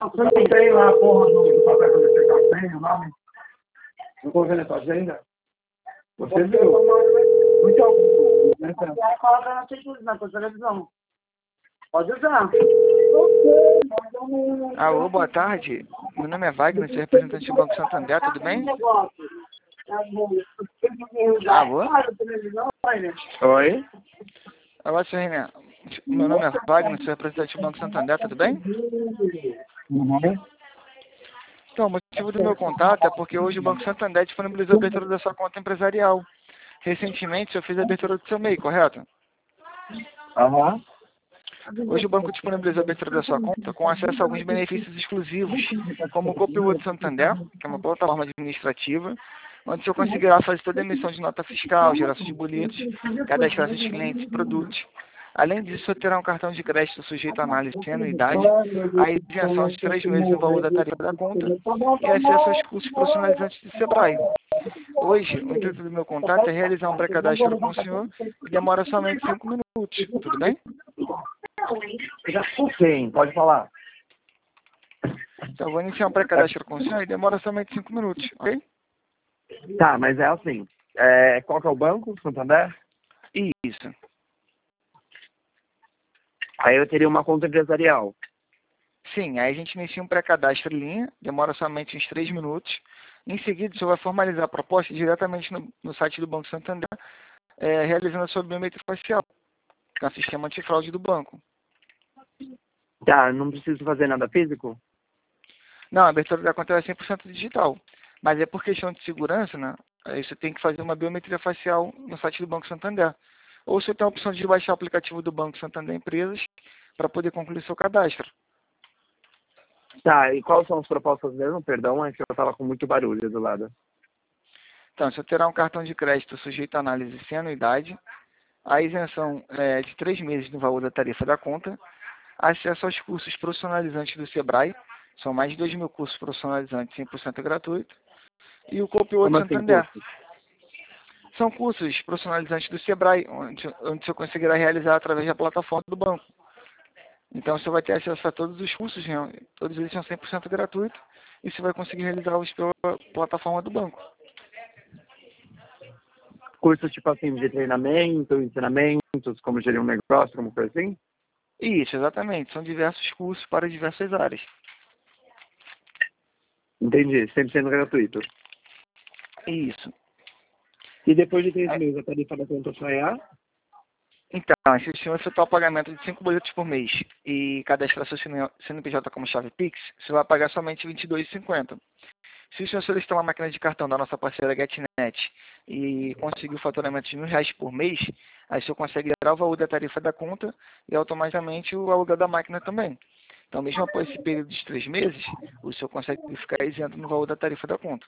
Você não tem lá a porra do papel quando você tá sem o nome? Não tô vendo a tua agenda? Você viu? Muito coloca na tua televisão. Pode usar. Alô, boa tarde. Meu nome é Wagner, sou representante do Banco Santander, tudo bem? Alô? Oi? Alô, senhor Renan. Meu nome é Wagner, sou representante do Banco Santander, tudo bem? Uhum. Então, o motivo do meu contato é porque hoje o Banco Santander disponibilizou a abertura da sua conta empresarial. Recentemente, o senhor fez a abertura do seu MEI, correto? Aham. Hoje o banco disponibilizou a abertura da sua conta com acesso a alguns benefícios exclusivos, como o Copilot Santander, que é uma plataforma administrativa, onde o senhor conseguirá fazer toda a emissão de nota fiscal, geração de boletos, cadastrar seus clientes e produtos. Além disso, o senhor terá um cartão de crédito sujeito à análise de anuidade, a isenção de 3 meses no valor da tarifa da conta e acesso aos cursos profissionalizantes do Sebrae. Hoje, o intuito do meu contato é realizar um pré-cadastro com o senhor e demora somente 5 minutos. Tudo bem? Sim, pode falar. Então, eu vou iniciar um pré-cadastro com o senhor e demora somente 5 minutos, ok? Tá, mas é assim. Qual que é o banco? Santander? Isso. Aí eu teria uma conta empresarial. Sim, aí a gente inicia um pré-cadastro em linha, demora somente uns 3 minutos. Em seguida, o senhor vai formalizar a proposta diretamente no site do Banco Santander, realizando a sua biometria facial, que é um sistema antifraude do banco. Tá, não preciso fazer nada físico? Não, a abertura da conta é 100% digital. Mas é por questão de segurança, né? Aí você tem que fazer uma biometria facial no site do Banco Santander. Ou você tem a opção de baixar o aplicativo do Banco Santander Empresas para poder concluir seu cadastro. Tá, e quais são as propostas mesmo? Perdão, é que eu tava com muito barulho do lado. Então, você terá um cartão de crédito sujeito à análise sem anuidade, a isenção de 3 meses no valor da tarifa da conta, acesso aos cursos profissionalizantes do Sebrae, são mais de 2.000 cursos profissionalizantes 100% gratuito, e o Copilot Como assim, Santander. curso? São cursos profissionalizantes do Sebrae, onde você conseguirá realizar através da plataforma do banco. Então você vai ter acesso a todos os cursos, né? Todos eles são 100% gratuitos, e você vai conseguir realizá-los pela plataforma do banco. Cursos tipo assim, de treinamento, ensinamentos, como gerir um negócio, como coisa assim? Isso, exatamente. São diversos cursos para diversas áreas. Entendi, sempre sendo gratuito. Isso. E depois de 3 É, meses, a tarifa da conta só é A? Então, se o senhor efetuar o pagamento de 5 boletos por mês e cadastrar seu CNPJ como chave Pix, você vai pagar somente R$ 22,50. Se o senhor solicitar uma máquina de cartão da nossa parceira GetNet e conseguir o faturamento de R$ 1.000 por mês, aí o senhor consegue zerar o valor da tarifa da conta e automaticamente o aluguel da máquina também. Então, mesmo após esse período de 3 meses, o senhor consegue ficar isento no valor da tarifa da conta.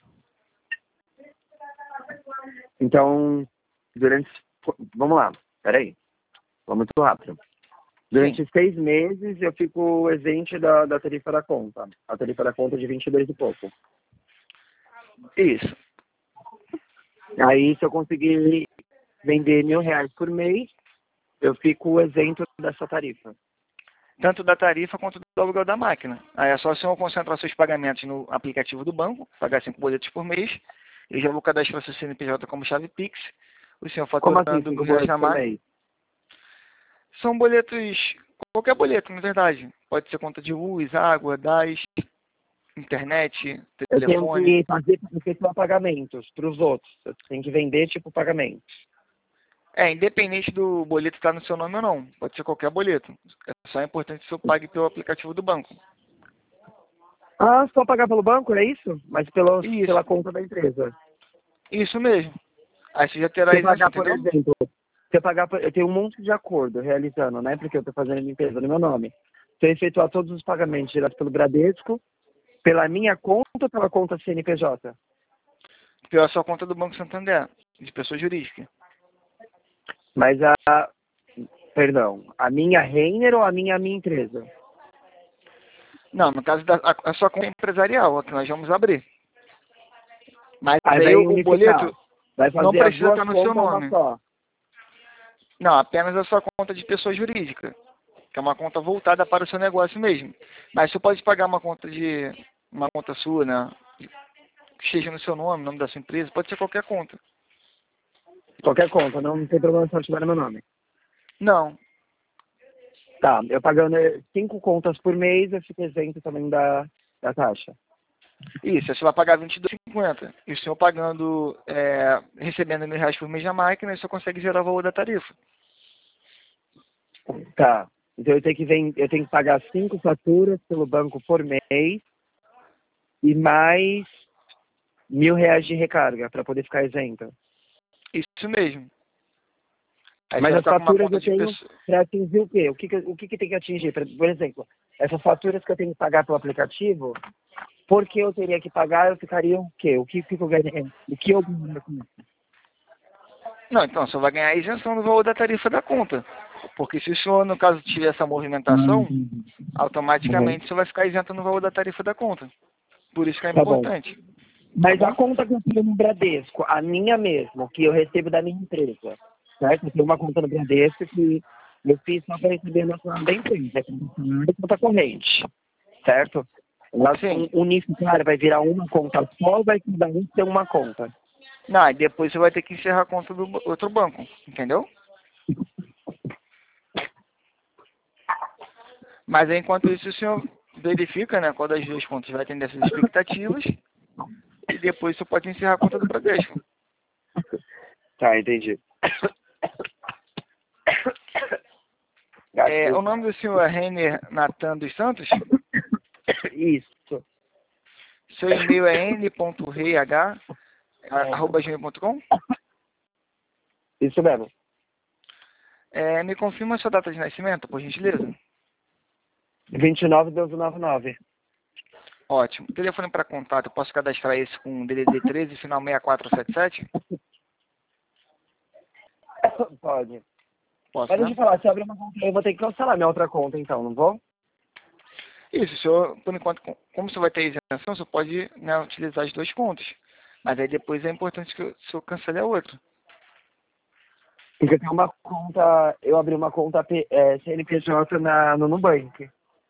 Então, durante... Vamos lá, peraí. Vamos muito rápido. Durante Sim, 6 meses, eu fico isento da tarifa da conta. A tarifa da conta é de 22 e pouco. isso. Aí, se eu conseguir vender R$ 1.000 por mês, eu fico isento dessa tarifa. Tanto da tarifa quanto do aluguel da máquina. Aí é só o senhor concentrar seus pagamentos no aplicativo do banco, pagar 5 boletos por mês, eu já vou cadastrar seu CNPJ como chave Pix, o senhor Como assim, faturando 5 R$ 1.000 boletos na por máquina. mês? São boletos, qualquer boleto, na verdade. Pode ser conta de luz, água, gás, internet, Eu tenho telefone. que fazer efetuar pagamentos para os outros. Eu tenho que vender, tipo, pagamentos. Independente do boleto estar no seu nome ou não. Pode ser qualquer boleto. É só importante que o senhor pague pelo aplicativo do banco. Ah, só pagar pelo banco, é isso? Mas Isso, pela conta da empresa. isso mesmo. Aí você já Se terá eu isenção, pagar, por entendeu? exemplo, eu tenho um monte de acordo realizando, né? Porque eu estou fazendo a limpeza no meu nome. Se eu efetuar todos os pagamentos gerados pelo Bradesco, pela minha conta ou pela conta CNPJ? Pela sua conta do Banco Santander, de pessoa jurídica. Mas perdão, a minha Renner ou a minha empresa? Não, no caso da a sua conta empresarial, a que nós vamos abrir. Mas Aí aí vai o unificar. boleto Vai não fazer as precisa duas estar no seu contas uma nome. só. Não, apenas a sua conta de pessoa jurídica. que é uma conta voltada para o seu negócio mesmo. Mas você pode pagar uma conta sua, né? Que esteja no seu nome da sua empresa, pode ser qualquer conta. Qualquer conta, não tem problema se ela tiver no meu nome. Não. Tá, eu pagando 5 contas por mês, eu fico isento também da taxa. Isso, você vai pagar R$22,50. E o senhor pagando, recebendo R$1.000 por mês na máquina, você consegue gerar o valor da tarifa. Tá, então eu tenho que pagar 5 faturas pelo banco por mês e mais R$1.000 de recarga para poder ficar isento. Isso mesmo. Aí Mas você vai as ficar com uma faturas conta eu de tenho pessoa. para atingir o quê? O que tem que atingir? Por exemplo, essas faturas que eu tenho que pagar pelo aplicativo, porque eu teria que pagar, eu ficaria o quê? O que eu ganharia? O que eu ganharia com isso? Não, então você vai ganhar a isenção do valor da tarifa da conta. Porque se o senhor, no caso, tiver essa movimentação, automaticamente você vai ficar isento no valor da tarifa da conta. Por isso que é Tá bom. importante. Mas Tá a bom? conta que eu tenho no Bradesco, a minha mesmo, que eu recebo da minha empresa, certo? Eu tenho uma conta no Bradesco que eu fiz só para receber na conta da empresa, conta corrente, certo? Ela Sim. unificar, vai virar uma conta só, vai cada um ter uma conta. Não, e depois você vai ter que encerrar a conta do outro banco, entendeu? Mas aí, enquanto isso, o senhor verifica, né, qual das duas contas vai atender essas expectativas e depois você pode encerrar a conta do Bradesco. Tá, entendi. O nome do senhor é Renner Natan dos Santos? Isso. Seu e-mail é n.reih@gmail.com? Isso mesmo. Me confirma a sua data de nascimento, por gentileza. 29/12/99. Ótimo. Telefone para contato, eu posso cadastrar esse com DDD 13, final 6477? Pode. Posso, Mas deixa né? eu falar, se abrir uma conta, eu vou ter que cancelar minha outra conta então, não vou? Isso, senhor, por enquanto, como você vai ter isenção, você pode, né, utilizar as duas contas. Mas aí depois é importante que o senhor cancele a outra. Porque eu tenho uma conta, eu abri uma conta CNPJ no Nubank.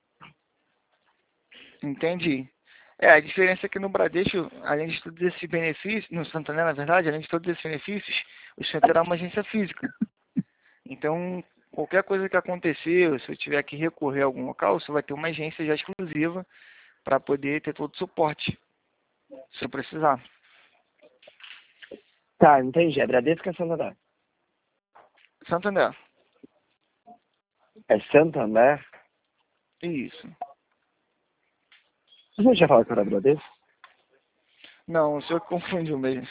Entendi. A diferença é que no Bradesco, além de todos esses benefícios, no Santander, na verdade, além de todos esses benefícios, o senhor terá uma agência física. Então, qualquer coisa que acontecer, se eu tiver que recorrer a algum local, você vai ter uma agência já exclusiva para poder ter todo o suporte, se eu precisar. Tá, entendi. É Bradesco ou é Santander? Santander. É Santander? Isso. Você já falou que era Bradesco? Não, o senhor confundiu mesmo.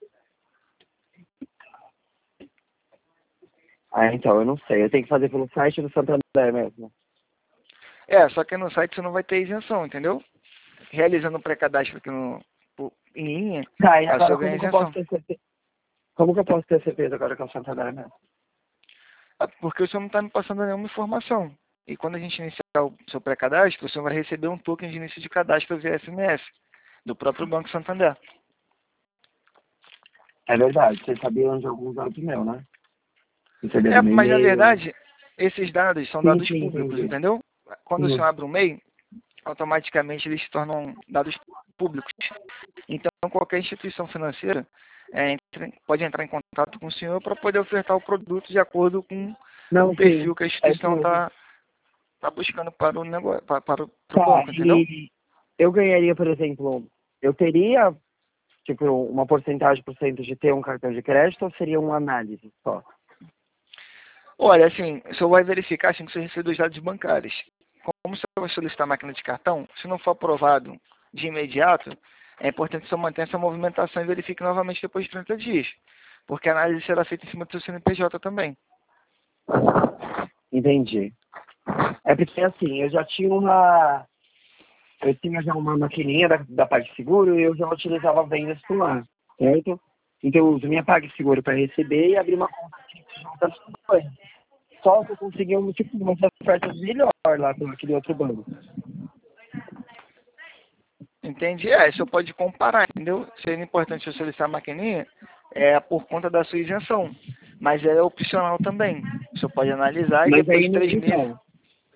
Ah, então, eu não sei. Eu tenho que fazer pelo site do Santander mesmo. Só que no site você não vai ter isenção, entendeu? Realizando o pré-cadastro aqui em linha, Tá, e a agora sua ganha como que eu posso isenção. ter certeza? Como que eu posso ter certeza agora que é o Santander mesmo? Porque o senhor não está me passando nenhuma informação. E quando a gente iniciar o seu pré-cadastro, o senhor vai receber um token de início de cadastro via SMS, do próprio Banco Santander. É verdade, você sabia onde alguns dados meu, né? Receberam no Mas na e-mail. verdade, esses dados são Sim, dados sim, públicos, entendi. entendeu? Quando o Sim. senhor abre um MEI, automaticamente eles se tornam dados públicos. Então, qualquer instituição financeira pode entrar em contato com o senhor para poder ofertar o produto de acordo com Não, o sim. perfil que a É instituição tudo. está buscando para o negócio, para o Tá, banco, entendeu? e eu ganharia, por exemplo, eu teria, tipo, uma porcentagem por cento de ter um cartão de crédito ou seria uma análise só? Olha, assim, o senhor vai verificar assim que você receber os dados bancários. Como você vai solicitar máquina de cartão, se não for aprovado de imediato, é importante que o senhor mantenha essa movimentação e verifique novamente depois de 30 dias. Porque a análise será feita em cima do seu CNPJ também. Entendi. É porque, assim, eu tinha já uma maquininha da PagSeguro e eu já utilizava bem nesse lá, certo? Então eu uso minha PagSeguro para receber e abrir uma conta aqui junto às coisas. Só que eu consegui tipo, umas ofertas melhor lá com aquele outro banco. Entende? O senhor pode comparar, entendeu? Seria importante eu solicitar a maquininha por conta da sua isenção. Mas ela é opcional também. O senhor pode analisar e Mas depois aí, de 3 meses. então,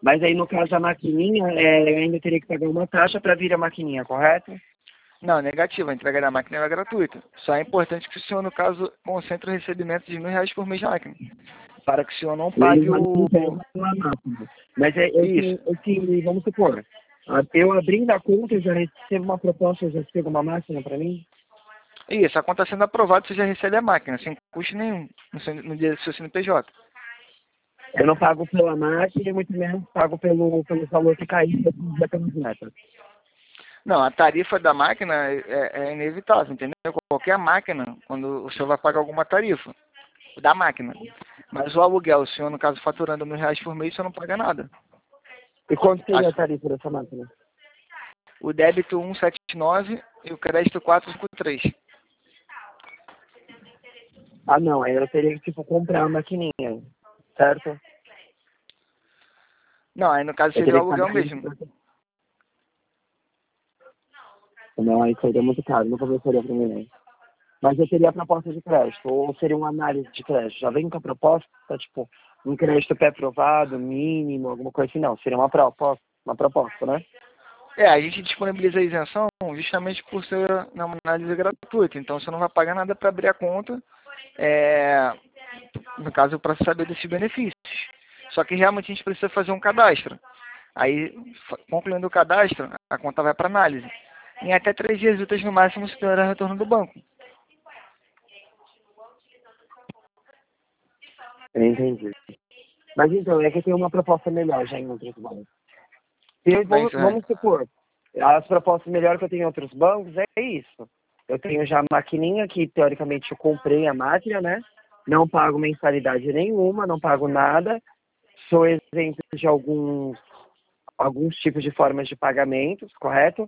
Mas aí, no caso da maquininha, eu ainda teria que pagar uma taxa para vir a maquininha, correto? Não, negativo. A entrega da máquina é gratuita. Só é importante que o senhor, no caso, concentre o recebimento de R$ 1.000 por mês na máquina. Para que o senhor não pague o... Mas Isso. vamos supor, eu abrindo a conta, eu já recebo uma proposta, eu já recebo uma máquina para mim? Isso. A conta sendo aprovada, você já recebe a máquina, sem custo nenhum, no dia do seu CNPJ. Eu não pago pela máquina e muito menos pago pelo valor que cair da camiseta. Não, a tarifa da máquina é inevitável, entendeu? Qualquer máquina, quando o senhor vai pagar alguma tarifa da máquina. Mas o aluguel, o senhor, no caso, faturando R$ 1.000 por mês, o senhor não paga nada. E quanto seria a tarifa dessa máquina? O débito 179 e o crédito 453. Ah, não, aí eu teria que, tipo, comprar a maquininha, certo? Não, aí no caso Eu seria o teria que aluguel pagar mesmo. isso. Não, aí seria muito caro, não começaria para mim, não. Mas eu teria a proposta de crédito, ou seria uma análise de crédito. Já vem com a proposta, tipo, um crédito pré-aprovado, mínimo, alguma coisa assim, não. Seria uma proposta, né? A gente disponibiliza a isenção justamente por ser uma análise gratuita. Então você não vai pagar nada para abrir a conta, no caso, para saber desses benefícios. Só que realmente a gente precisa fazer um cadastro. Aí, concluindo o cadastro, a conta vai para análise. Em até 3 dias úteis no máximo, você terá retorno do banco. Eu entendi. Mas então, é que eu tenho uma proposta melhor já em outros bancos. Tudo bem, senhor. Vamos supor, as propostas melhores que eu tenho em outros bancos é isso. Eu tenho já a maquininha que, teoricamente, eu comprei a máquina, né? Não pago mensalidade nenhuma, não pago nada. Sou isento de alguns tipos de formas de pagamentos, correto?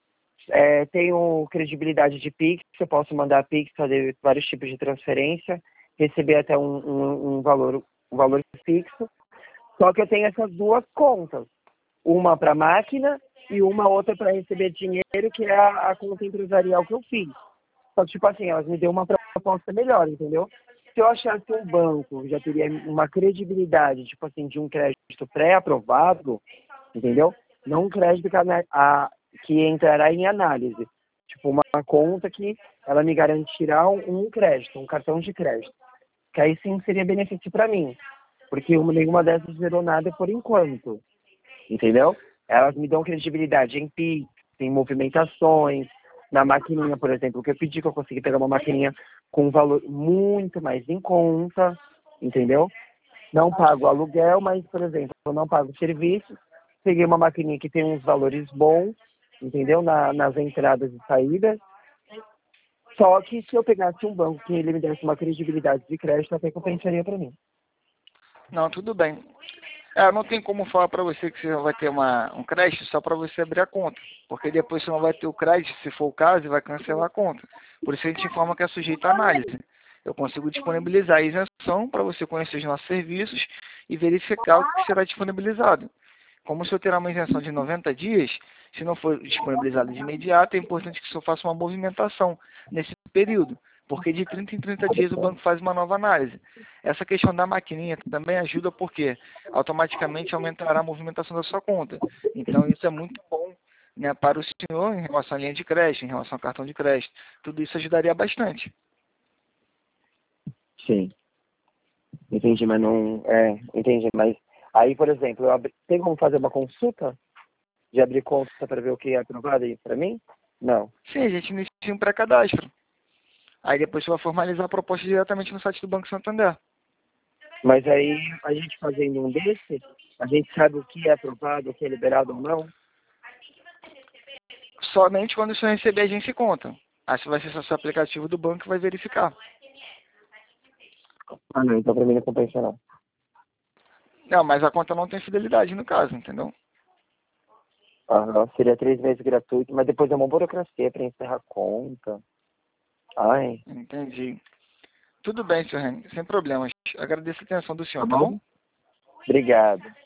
Tenho credibilidade de Pix, eu posso mandar Pix, fazer vários tipos de transferência, receber até um valor fixo. Só que eu tenho essas duas contas, uma para máquina e uma outra para receber dinheiro, que é a conta empresarial que eu fiz. Só que, tipo assim, elas me deu uma proposta melhor, entendeu? Se eu achasse que um banco já teria uma credibilidade, tipo assim, de um crédito pré-aprovado, entendeu? Não um crédito que entrará em análise. Tipo, uma conta que ela me garantirá um crédito, um cartão de crédito. Que aí sim seria benefício para mim. Porque nenhuma dessas gerou nada por enquanto. Entendeu? Elas me dão credibilidade em PIX, em movimentações, na maquininha, por exemplo, que eu pedi que eu consegui pegar uma maquininha com um valor muito mais em conta, entendeu? Não pago aluguel, mas, por exemplo, eu não pago serviço. Peguei uma maquininha que tem uns valores bons, entendeu? Nas entradas e saídas. Só que se eu pegasse um banco que ele me desse uma credibilidade de crédito, até compensaria para mim. Não, tudo bem. Não tem como falar para você que você vai ter um crédito só para você abrir a conta. Porque depois você não vai ter o crédito, se for o caso, e vai cancelar a conta. Por isso a gente informa que é sujeito à análise. Eu consigo disponibilizar a isenção para você conhecer os nossos serviços e verificar o que será disponibilizado. Como o senhor terá uma isenção de 90 dias, se não for disponibilizado de imediato, é importante que o senhor faça uma movimentação nesse período, porque de 30 em 30 dias o banco faz uma nova análise. Essa questão da maquininha também ajuda porque automaticamente aumentará a movimentação da sua conta. Então isso é muito bom, né, para o senhor em relação à linha de crédito, em relação ao cartão de crédito. Tudo isso ajudaria bastante. Sim, entendi, mas não. Entendi, mas aí, por exemplo, tem como fazer uma consulta de abrir conta para ver o que é aprovado aí para mim? Não. Sim, a gente inicia um pré-cadastro. Aí depois você vai formalizar a proposta diretamente no site do Banco Santander. Mas aí, a gente fazendo um desse, a gente sabe o que é aprovado, o que é liberado ou não? Somente quando o senhor receber a agência conta. Aí você vai acessar o seu aplicativo do banco e vai verificar. Ah, não, então para mim não compensa não. Não, mas a conta não tem fidelidade no caso, entendeu? Ah, seria 3 meses gratuito, mas depois é uma burocracia para encerrar a conta. Ai, Entendi. Tudo bem, senhor Reni, sem problemas. Agradeço a atenção do tá senhor, tá bom? bom? Obrigado.